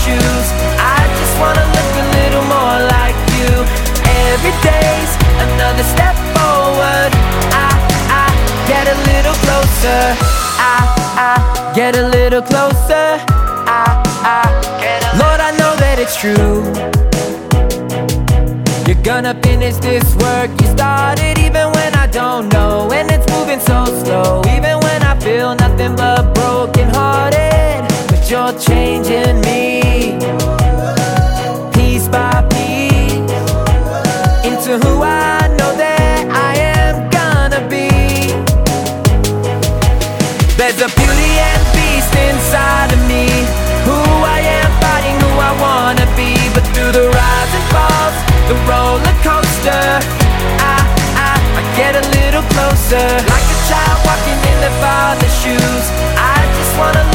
shoes. I just wanna look a little more like you. Every day's another step forward. I get a little closer. I get a little closer. Lord, I know that it's true. You're gonna finish this work you started, even when I don't know. And it's moving so slow, even when I feel nothing but broken hearted. But you're changing me, piece by piece, into who I know that I am gonna be. There's a beauty and beast inside of me, who I am, fighting who I wanna be. But through the rise and falls, the roller coaster, I get a little closer. Like a child walking in their father's shoes. I just wanna